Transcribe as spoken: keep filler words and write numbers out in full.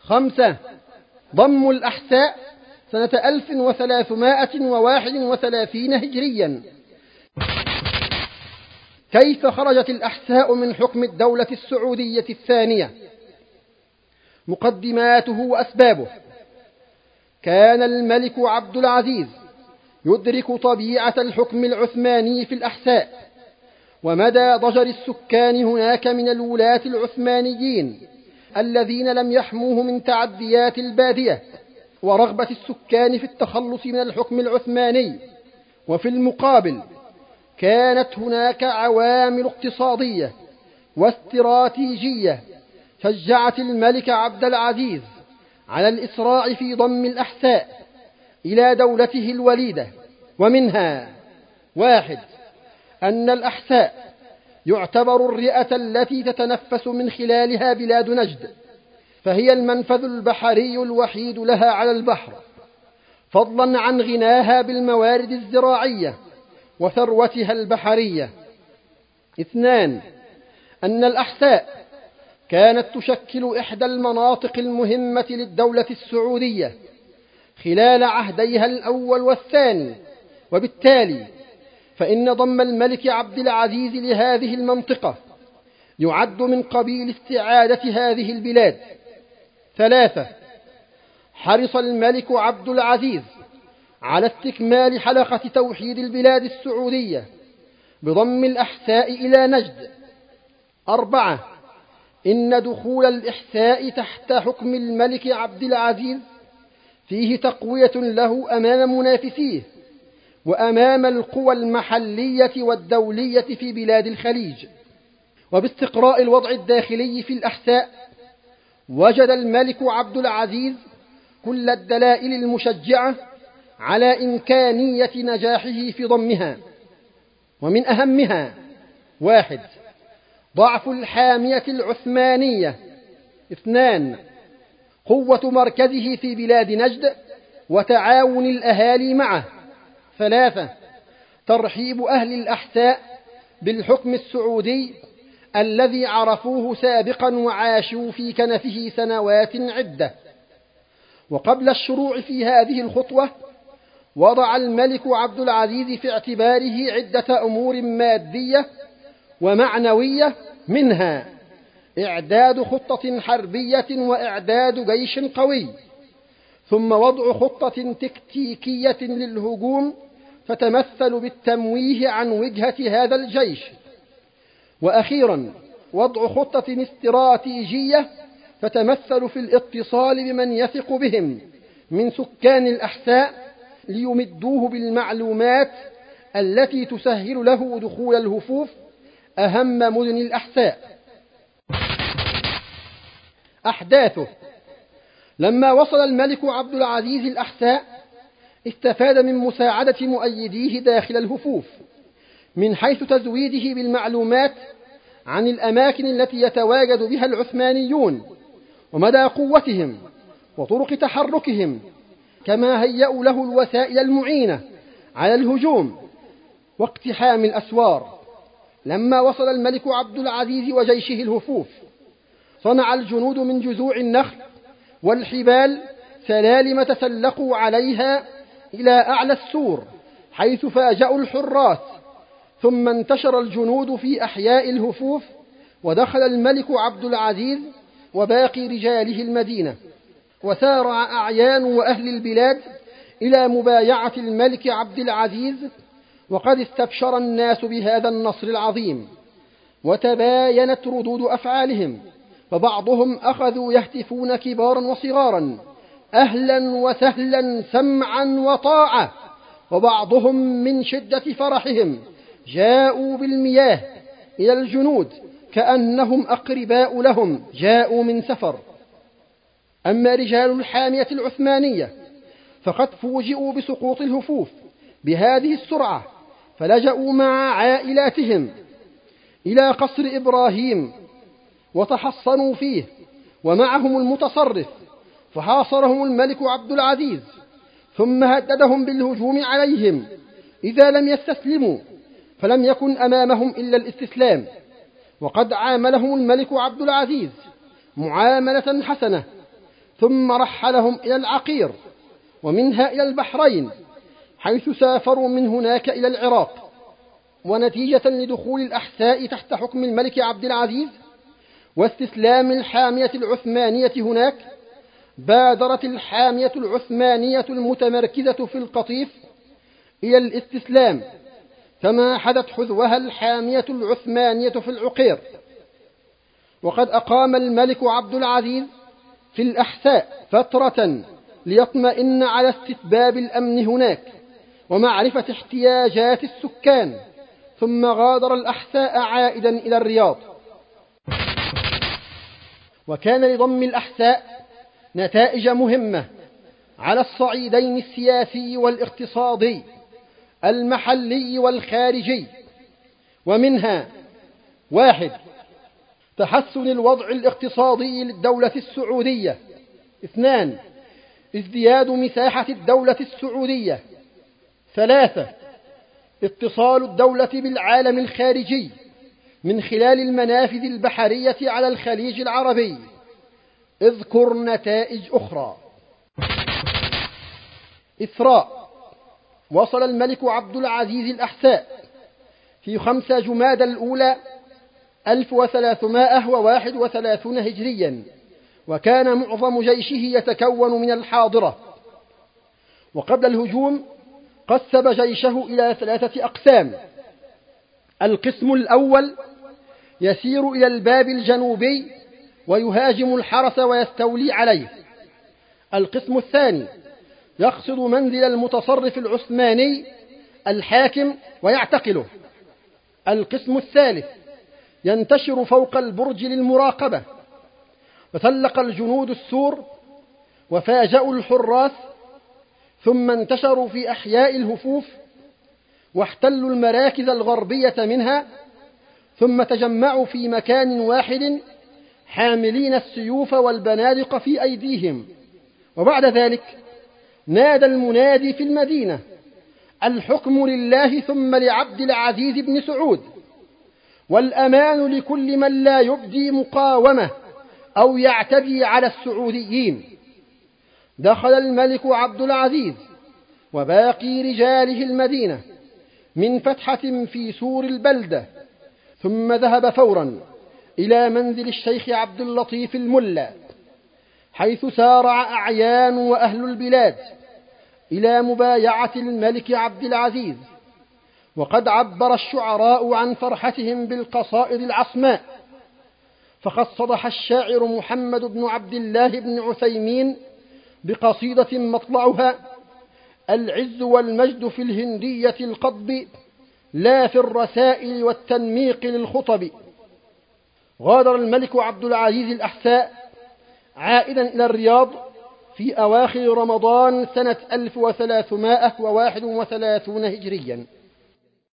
خمسة، ضم الأحساء سنة ألف وثلاثمائة وواحد وثلاثين هجريا. كيف خرجت الأحساء من حكم الدولة السعودية الثانية؟ مقدماته وأسبابه. كان الملك عبد العزيز يدرك طبيعة الحكم العثماني في الأحساء ومدى ضجر السكان هناك من الولاة العثمانيين الذين لم يحموه من تعديات البادية، ورغبة السكان في التخلص من الحكم العثماني. وفي المقابل كانت هناك عوامل اقتصادية واستراتيجية شجعت الملك عبد العزيز على الإسراع في ضم الأحساء إلى دولته الوليدة، ومنها: واحد، أن الأحساء يعتبر الرئة التي تتنفس من خلالها بلاد نجد، فهي المنفذ البحري الوحيد لها على البحر، فضلا عن غناها بالموارد الزراعية وثروتها البحرية. اثنان، أن الأحساء كانت تشكل إحدى المناطق المهمة للدولة السعودية خلال عهديها الأول والثاني، وبالتالي فإن ضم الملك عبد العزيز لهذه المنطقة يعد من قبيل استعادة هذه البلاد. ثلاثة، حرص الملك عبد العزيز على استكمال حلقة توحيد البلاد السعودية بضم الأحساء إلى نجد. أربعة، إن دخول الإحساء تحت حكم الملك عبد العزيز فيه تقوية له أمام منافسيه وأمام القوى المحلية والدولية في بلاد الخليج. وباستقراء الوضع الداخلي في الأحساء وجد الملك عبد العزيز كل الدلائل المشجعة على إمكانية نجاحه في ضمها، ومن أهمها: واحد، ضعف الحامية العثمانية. اثنان، قوة مركزه في بلاد نجد وتعاون الأهالي معه. ثلاثة، ترحيب أهل الأحساء بالحكم السعودي الذي عرفوه سابقا وعاشوا في كنفه سنوات عدة. وقبل الشروع في هذه الخطوة وضع الملك عبد العزيز في اعتباره عدة أمور مادية ومعنوية، منها إعداد خطة حربية وإعداد جيش قوي، ثم وضع خطة تكتيكية للهجوم تتمثل بالتمويه عن وجهة هذا الجيش، وأخيرا وضع خطة استراتيجية تتمثل في الاتصال بمن يثق بهم من سكان الأحساء ليمدوه بالمعلومات التي تسهل له دخول الهفوف أهم مدن الأحساء. أحداثه: لما وصل الملك عبد العزيز الأحساء استفاد من مساعدة مؤيديه داخل الهفوف من حيث تزويده بالمعلومات عن الأماكن التي يتواجد بها العثمانيون ومدى قوتهم وطرق تحركهم، كما هيأوا له الوسائل المعينة على الهجوم واقتحام الأسوار. لما وصل الملك عبد العزيز وجيشه الهفوف صنع الجنود من جذوع النخل والحبال سلالم تسلقوا عليها إلى أعلى السور حيث فاجأوا الحراس، ثم انتشر الجنود في أحياء الهفوف، ودخل الملك عبد العزيز وباقي رجاله المدينة، وسارع أعيان وأهل البلاد إلى مبايعة الملك عبد العزيز، وقد استبشر الناس بهذا النصر العظيم، وتباينت ردود أفعالهم، فبعضهم أخذوا يهتفون كبارا وصغارا: أهلا وسهلا سمعا وطاعة، وبعضهم من شدة فرحهم جاءوا بالمياه إلى الجنود كأنهم أقرباء لهم جاءوا من سفر. أما رجال الحامية العثمانية فقد فوجئوا بسقوط الهفوف بهذه السرعة، فلجأوا مع عائلاتهم إلى قصر إبراهيم وتحصنوا فيه، ومعهم المتصرف، فحاصرهم الملك عبد العزيز ثم هددهم بالهجوم عليهم إذا لم يستسلموا، فلم يكن أمامهم إلا الاستسلام. وقد عاملهم الملك عبد العزيز معاملة حسنة، ثم رحلهم إلى العقير، ومنها إلى البحرين، حيث سافروا من هناك إلى العراق. ونتيجة لدخول الأحساء تحت حكم الملك عبد العزيز واستسلام الحامية العثمانية هناك، بادرت الحامية العثمانية المتمركزة في القطيف إلى الاستسلام، كما حدت حذوها الحامية العثمانية في العقير. وقد أقام الملك عبد العزيز في الأحساء فترة ليطمئن على استتباب الأمن هناك ومعرفة احتياجات السكان، ثم غادر الأحساء عائدا إلى الرياض. وكان لضم الأحساء نتائج مهمة على الصعيدين السياسي والاقتصادي المحلي والخارجي، ومنها: واحد، تحسن الوضع الاقتصادي للدولة السعودية. اثنان، ازدياد مساحة الدولة السعودية. ثلاثة، اتصال الدولة بالعالم الخارجي من خلال المنافذ البحرية على الخليج العربي. اذكر نتائج أخرى. إثراء. وصل الملك عبد العزيز الأحساء في خمسة جمادى الأولى ألف وثلاثمائة وواحد وثلاثين هجريا، وكان معظم جيشه يتكون من الحاضرة. وقبل الهجوم قسم جيشه إلى ثلاثة أقسام: القسم الأول يسير إلى الباب الجنوبي ويهاجم الحرس ويستولي عليه. القسم الثاني يقصد منزل المتصرف العثماني الحاكم ويعتقله. القسم الثالث ينتشر فوق البرج للمراقبة، وسلق الجنود السور وفاجأوا الحراس، ثم انتشروا في أحياء الهفوف واحتلوا المراكز الغربية منها، ثم تجمعوا في مكان واحد حاملين السيوف والبنادق في أيديهم. وبعد ذلك نادى المنادي في المدينة: الحكم لله ثم لعبد العزيز بن سعود، والأمان لكل من لا يبدي مقاومة أو يعتدي على السعوديين. دخل الملك عبد العزيز وباقي رجاله المدينة من فتحة في سور البلدة، ثم ذهب فورا إلى منزل الشيخ عبد اللطيف الملا، حيث سارع أعيان وأهل البلاد إلى مبايعة الملك عبد العزيز. وقد عبر الشعراء عن فرحتهم بالقصائد العصماء، فقد صدح الشاعر محمد بن عبد الله بن عثيمين بقصيدة مطلعها: العز والمجد في الهندية القطب، لا في الرسائل والتنميق للخطب. غادر الملك عبد العزيز الأحساء عائدا إلى الرياض في أواخر رمضان سنة ألف وثلاثمائة وواحد وثلاثين هجريا.